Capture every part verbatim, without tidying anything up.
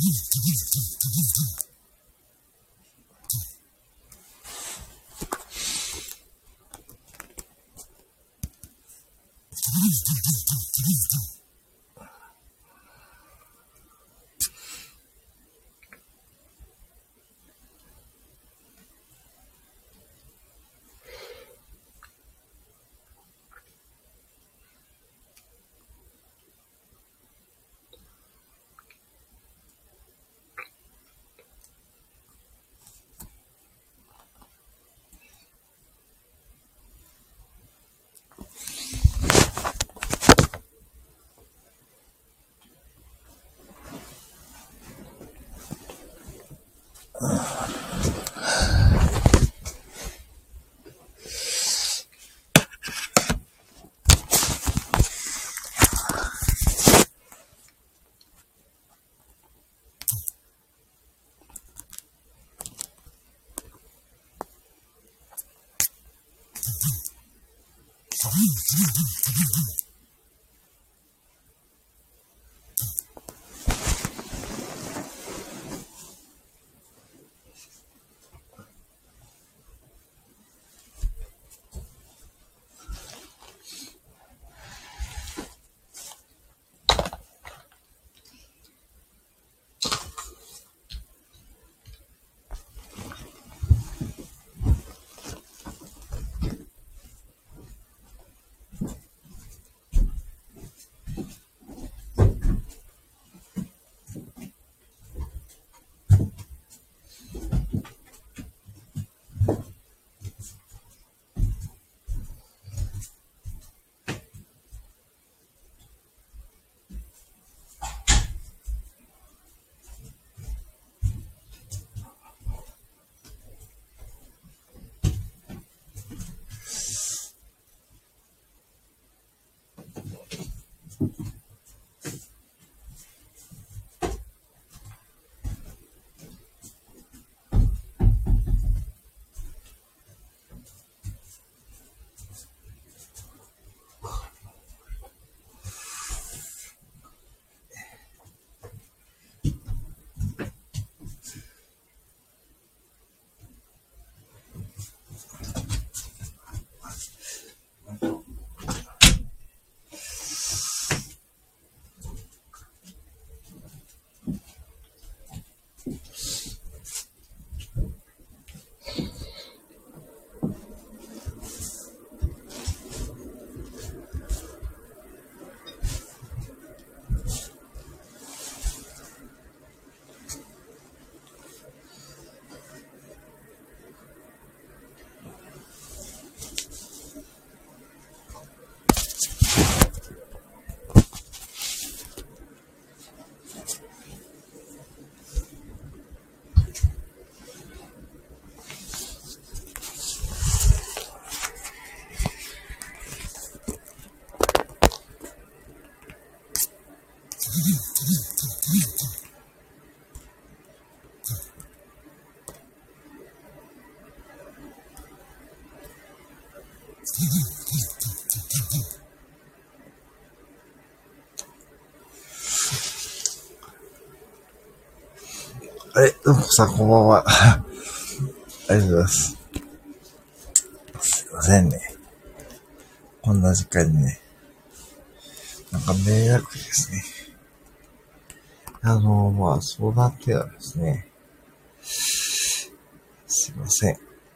はい、どうもさんこんばんは。ありがとうございます。すいませんね。こんな時間にね。なんか迷惑ですね。あの、まあ、相談ってはですね。すいません。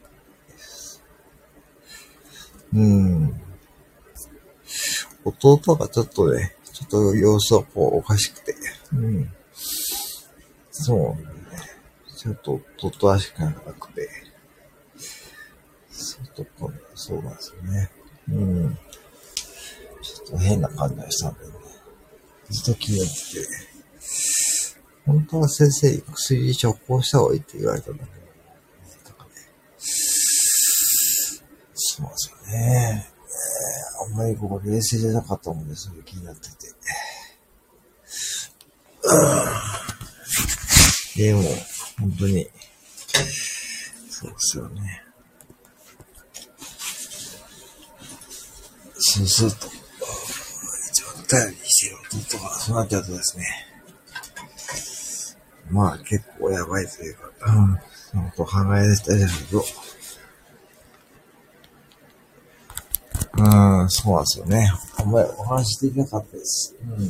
うーん。弟がちょっとね、ちょっと様子がこうおかしくて。うん。そう。ちょっと、弟らしくなくて。そうとこ、そうなんですよね。うん。ちょっと変な感じがしたんでね。ずっと気になってて。本当は先生に薬処方した方がいいって言われたんだけど。なんかね、そうなんですよね。えー、あんまりこう冷静じゃなかったもんで、それ気になってて。でも、本当に、そうですよね。そうすると、一番頼りにしてる弟がそうなっちゃうとですね、 まあ結構やばいというか、うん、そのこと考えてたりすると、うん、そうなんですよね。あんまりお話しできなかったです。うん。で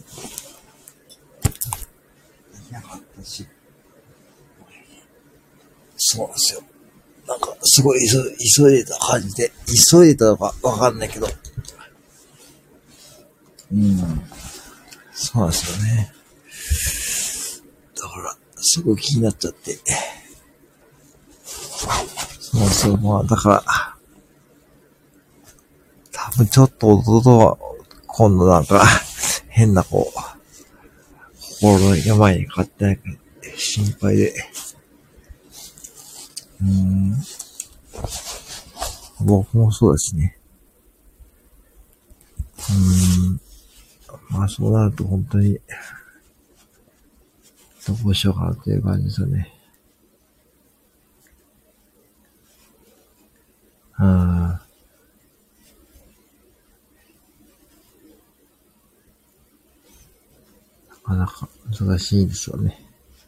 きなかったし、そうなんですよ。なんか、すごい急急いでた感じで、急いでたのかわかんないけど、うん、そうなんですよね。だから、すごい気になっちゃって。そうそう、まあ、だから、多分ちょっと弟は、今度なんか、変なこう、心の病にかかってないか心配で。うーん。僕もそうですね。うーん。まあそうなると本当に、どうしようかなっていう感じですよね。うん。なかなか難しいですよね。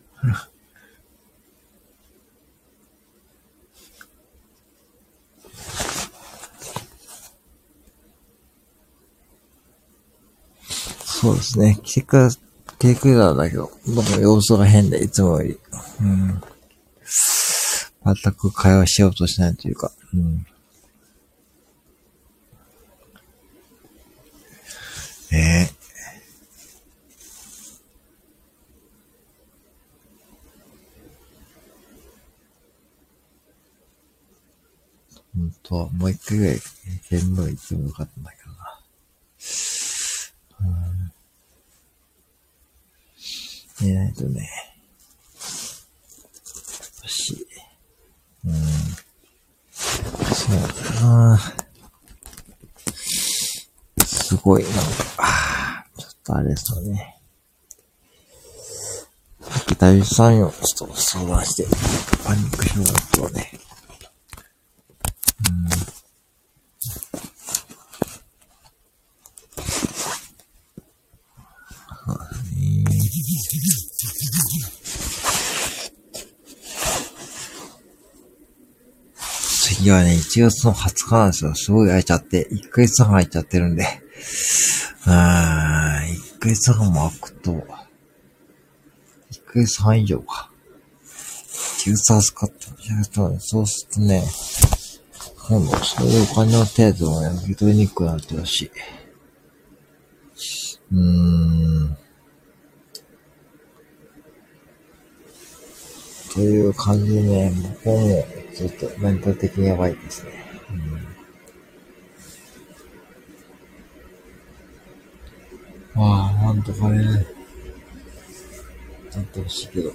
そうですね。来てくれ、来てくれたんだけど、なんか様子が変で、いつもより。うん。全く会話しようとしないというか。うん。ねえ。本当はもう一回ぐらい見聞行ってもよかったんだけどな。寝ないとね。よし。うん。そうだな。すごいなんか、あーちょっとあれですよね。さっき大地さんよ、ちょっと相談して、パニック症だったね。次はね、いちがつのはつかなんですよ。すごい空いちゃって、いっかげつはん空いちゃってるんで。うーん、いっかげつはんも空くと、いっかげつはん以上か。いちがつはつかって、そうするとね、今度、そういうお金の程度もね、受け取りにくくなってるし。うーん。という感じでね、僕はもう、ちょっとメンタル的にやばいですね。うん、まあ、なんとかね、なってほしいけど。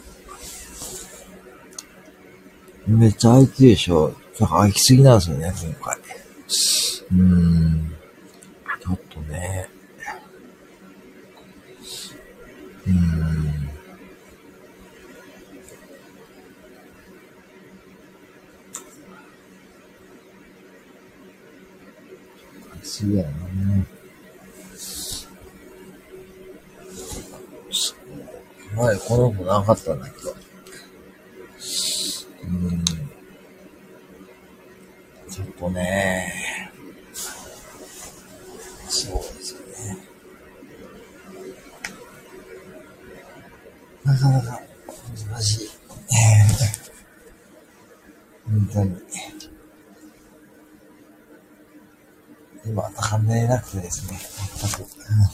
めっちゃ空いてるでしょ。なんか空きすぎなんですよね、今回。うーん。ちょっとね。うーん。空きすぎやなね。前この子なかったんだけど。うーん。ちょっとね。そうですよね。なかなか難しい。本当に。今、高めれなくてですね。全く。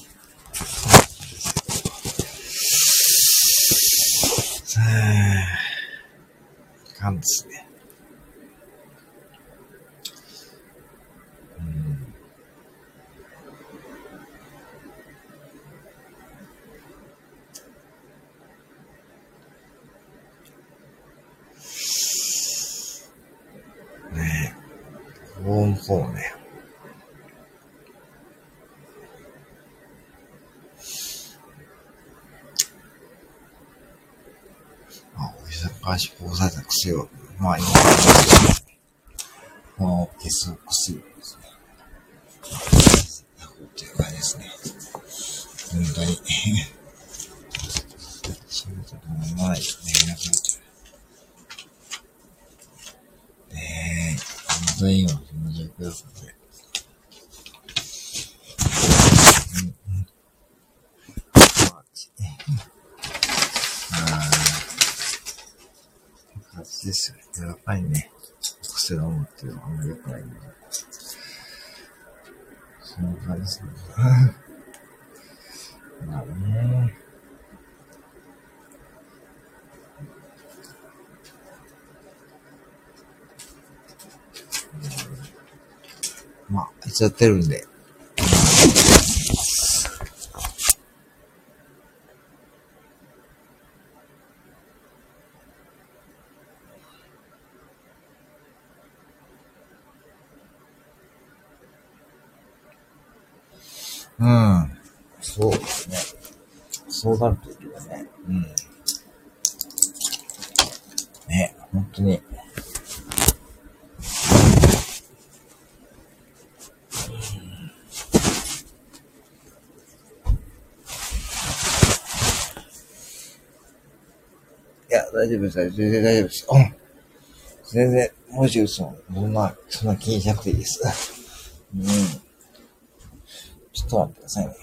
さあ、かんですね。ねえ。ほんとね。まあ、お忙しくされた薬を、まあ今、もう消す薬ですね。っていう感じですね。本当に。仕事もうまいよね。 ですよ。やっぱりね、癖を持ってるのが良くないんだよ。そんな感じですね。まあね。まあ、いつやってるんで。うん。そうですね。そうなるといいけどね。うん。ね、本当に。いや、大丈夫です。全然大丈夫です。うん。全然、もし嘘も、そんな、そんな気にしなくていいです。うん。ちょっと待ってくださいね。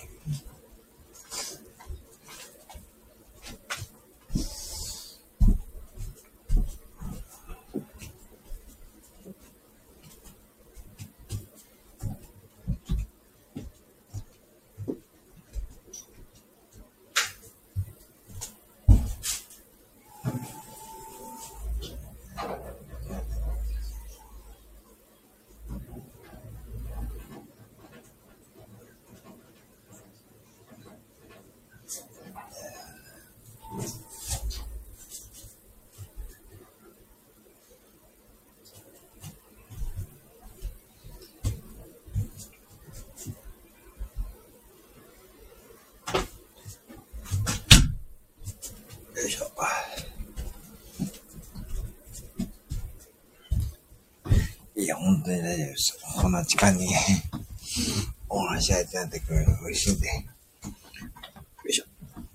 よいしょ。いや、本当に大丈夫です。こんな時間にお話し相手になってくれるの嬉しいんで。よいしょ。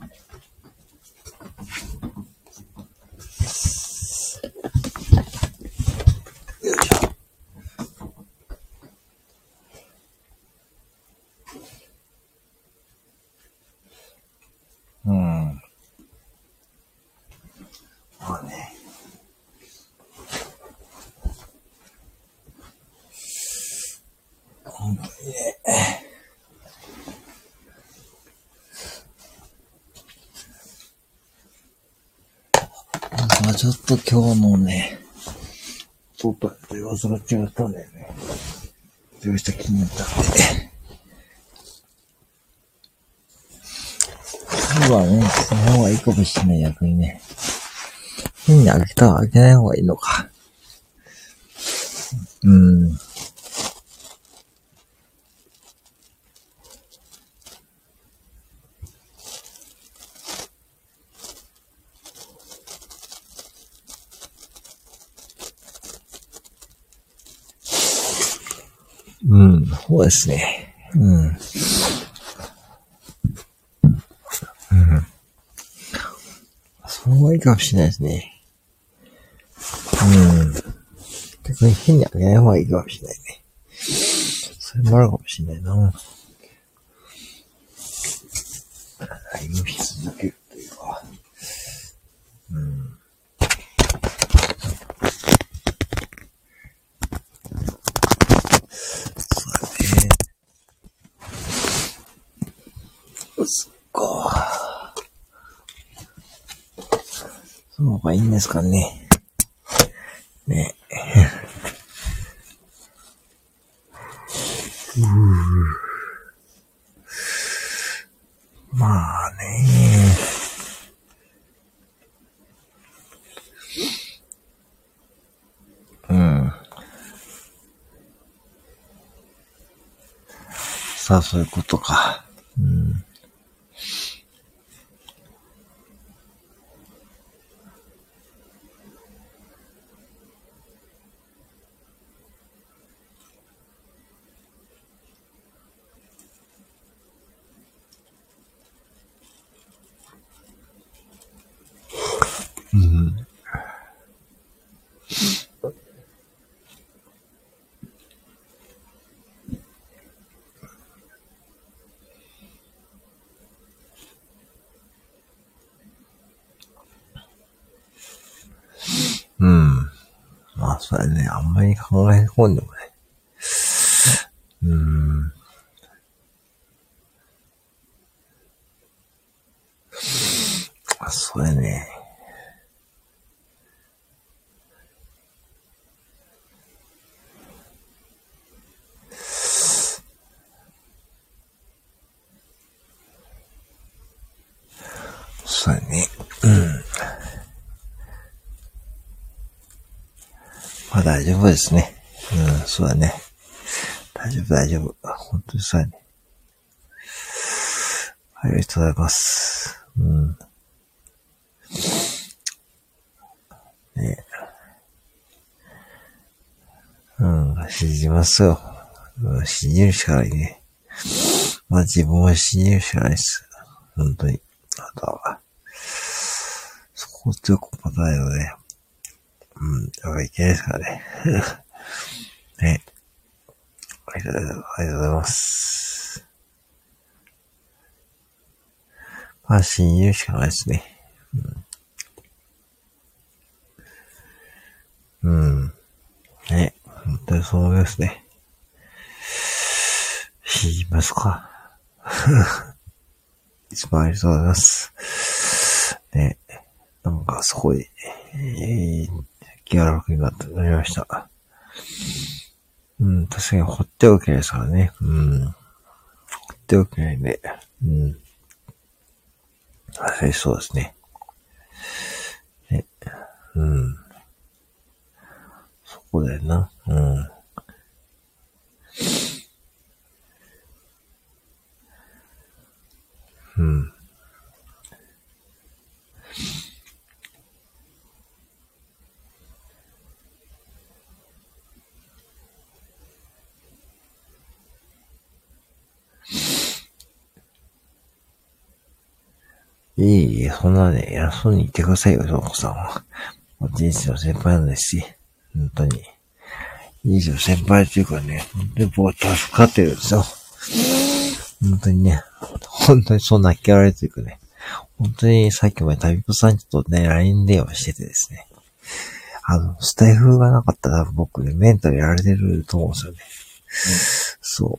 よいしょ。うん。まあね。本当にね。まあちょっと今日のね、ポップって噂が違ったんだよね。どうした気になったんで。今はね、その方がいいかもしれない、逆にね。変に開けたら開けない方がいいのか。うん。うん、そうですね。うん。うん。その方がいいかもしれないですね。うん。逆に変に開けない方がいいかもしれないね。それもあるかもしれないな。ライブし続けるというか。うん。そうだね。そっか。その方がいいんですかね。ね。うーまあね。うん。さあ、そういうことか。うん。うん。 そうだね。あんまり考え込んでもね。うーん。あ、そうやね。そうやね。うん。まあ大丈夫ですね。うん、そうだね。大丈夫、大丈夫。本当にそうやね。はい、ありがとうございます。うん。ね。うん、信じますよ。うん、信じるしかないね。まあ自分は信じるしかないです。本当に。あとは、そこを強く答えるのね。うん、やっぱいけないですからね。ね。ありがとうございます。まあ信じるしかないですね。うん。うん。ね。本当にそう思いますね。信じますか。一番ありがとうございます。ね。なんかすごい、えー、気が楽になってなりました。うん、確かに放っておけないですからね。うん。放っておけないんで。うん。はい、そうですね。ね。うん。そこだよな。うん。うん。いえいえ、そんなね、偉そうに言ってくださいよ、そうこさんは。人生の先輩なんですし、本当に。人生の先輩というかね、本当に僕は助かってるんですよ。本当にね、本当にそんな嫌われるというかね、本当にさっきまで旅子さんとね、ライン 電話しててですね、あの、スタイフがなかったら僕ね、メンタルやられてると思うんですよね。そう。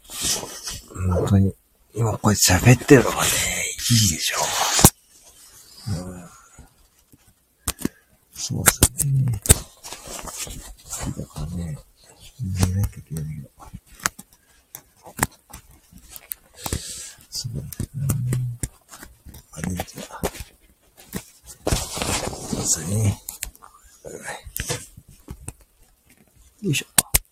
本当に、今これ喋ってるのがね、いいでしょう。うん、そうですよね。だからね、寝なきゃいけないけど。そうだね。あれだ。そうですね。よいしょ。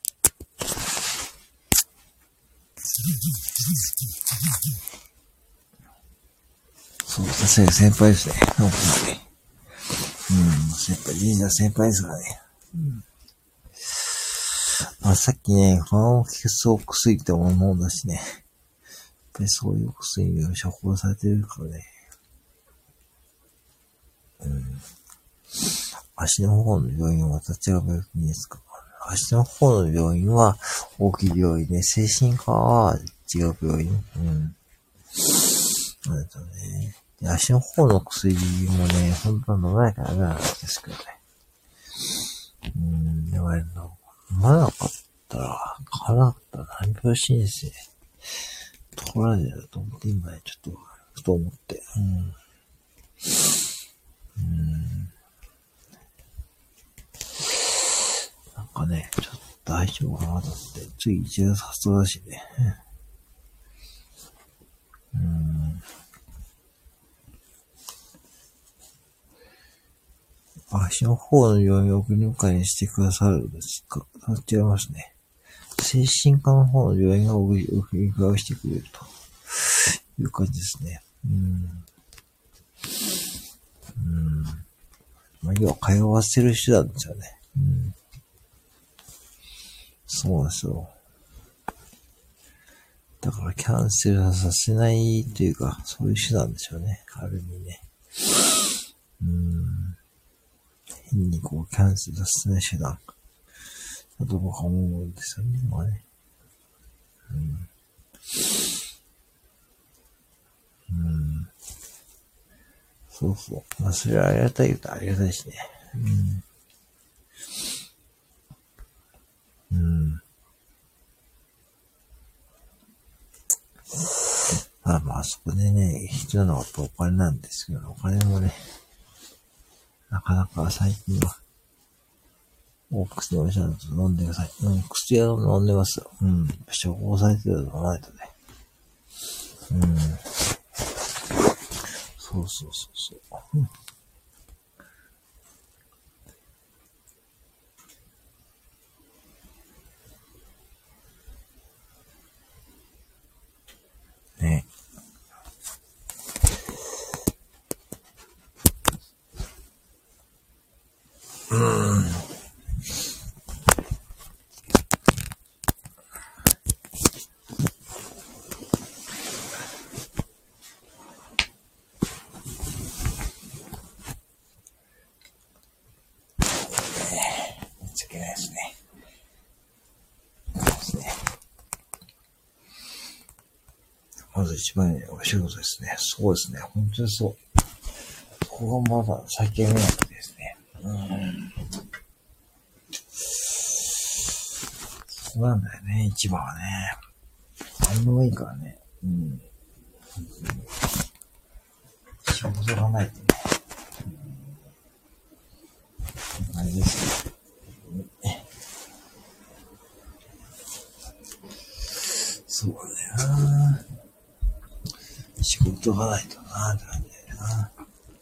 そう、さすがに先輩ですね。本当に。うん、先輩、人生の先輩ですからね。うん、まあ、さっきね、不安を消す薬ってものだしね。やっぱりそういう薬を処方されてるからね。うん。足の方の病院はどちらがよくいいですか？足の方の病院は大きい病院で、精神科は違う病院。うん。なんだね。足の方の薬もね、本当は飲まないからダメなんですけどね。うん、でもね、飲まなかったら、買わなかったら難病申請取られると思って、今ね、ちょっと、ふと思って。うん。うん。なんかね、ちょっと大丈夫かなと思って、次いちがつはつかだしね。うん。足の方の病院を送り迎えにしてくださるんですか？違いますね。精神科の方の病院が送り迎えしてくれるという感じですね。うん。うん。まあ、要は通わせる手段ですよね。うん。そうなんですよ。だからキャンセルさせないというか、そういう手段でしょうね。ある意味ね。うん。変にこうキャンセルさせない手段。だと僕は思うんですよね。まあね。うん。うん。そうそう。まあそれはありがたい言うとありがたいしね。うん。 あそこでね、必要なのはお金なんですけど、お金もね、なかなか最近は、お薬をちゃんと飲んでください。うん、薬は飲んでますよ。うん。処方されてるの飲まないとね。うん。そうそうそうそう。うんね。うーん。めっちゃいけないですね。そうですね。まず一番にお仕事ですね。そうですね。本当にそう。そこがまだ先見なくてですね。うん。そうなんだよね、一番はね。何でもいいからね。うん。仕事がないとね。あれですよ。そうだよな。仕事がないとなって感じだよな。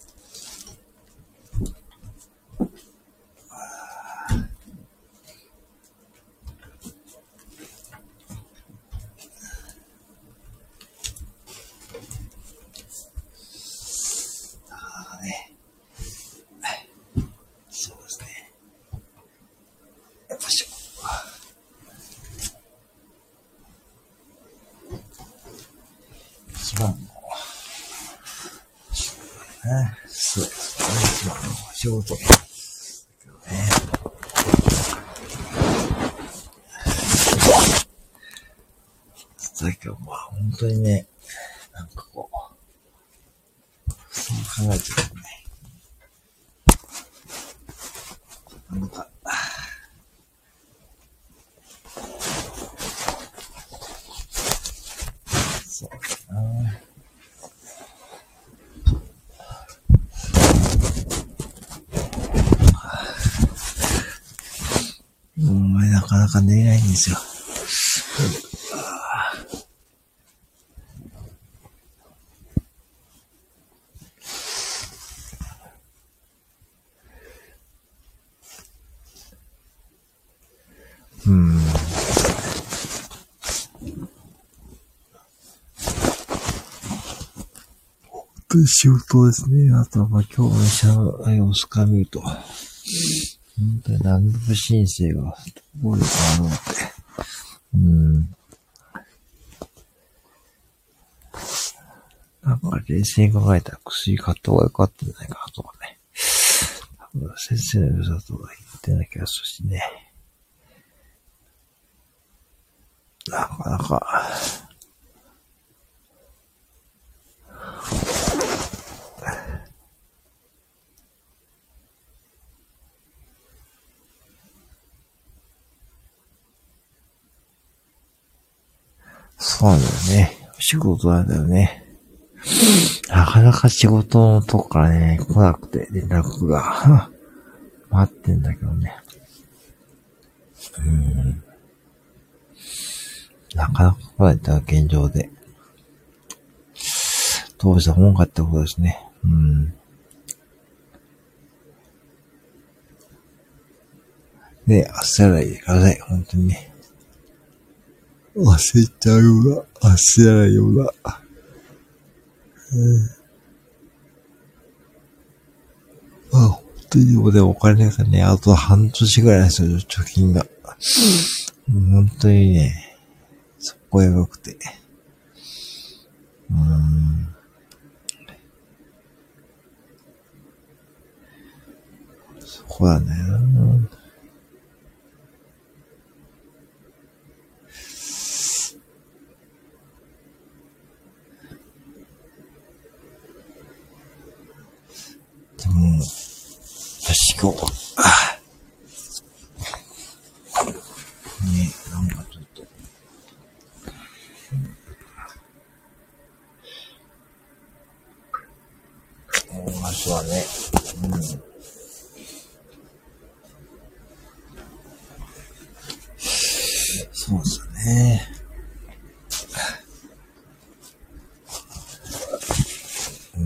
ああね。そうですね。やっぱし一番の仕事だね。そうですね。一番の仕事ね。だけどまあ本当にね、なんかこう、そう考えちゃうとね。なんか、そうだな。お前なかなか寝れないんですよ。うん。仕事ですね。あとはまあ今日の社の様子から見ると、本当に南部申請が多いかなと思って。うん。なんか冷静に考えたら薬買った方が良かったんじゃないかなとかね。多分先生の良さとか言ってない気がするしね。なかなか。そうなんだよね。仕事なんだよね。なかなか仕事のとこからね、来なくて連絡が待ってんだけどね。うーん。なかなか来ないってのは現状で。どうしたもんかってことですね。うん。で、焦らないでください。本当にね。焦っちゃうような、焦らないような。うん。あ、本当にでもでもお金がね、あと半年ぐらいですよ、貯金が。うん、本当にね、そこやばくて。うーん。そこなんだよな。でも、私今日、あね、なんかちょっと、 場所はね。うん。そうですね。うん。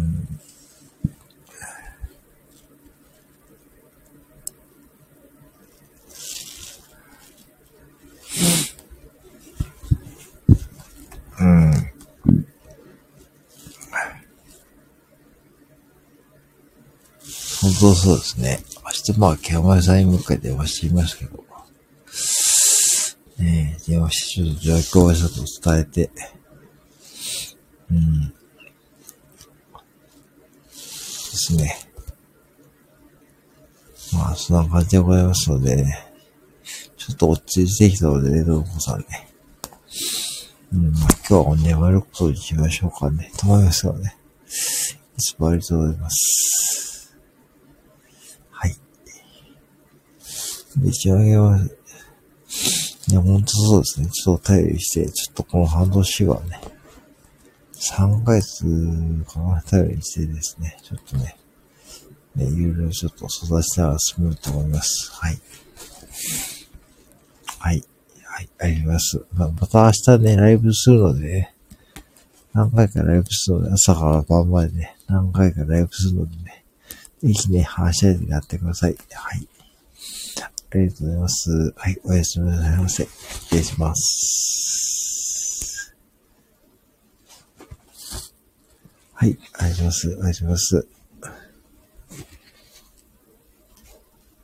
うん。本当そうですね。明日まあ、ケアマイさんにもう一回電話してみますけど。ねえ、電話してちょっと状況をちょっと伝えて。うん。ですね。まあ、そんな感じでございますのでね。ちょっと落ち着いてきたのでね、どうもさんね。うん、まあ今日は眠ることにしましょうかね。と思いますよね。いつもありがとうございます。はい。一応あげます。いや、ほんとそうですね。ちょっとお便りして、ちょっとこの半年はね、さんかげつかな、頼りにしてですね、ちょっとね、ね、いろいろちょっと育ちながら進めると思います。はい。はい。はい、あります。まあ、また明日ね、ライブするのでね、何回かライブするので、朝から晩までね、何回かライブするのでね、ぜひね、話し合いでやってください。はい。ありがとうございます。はい、おやすみなさいませ。失礼します。はい、ありがとうございます。ありがとうございます。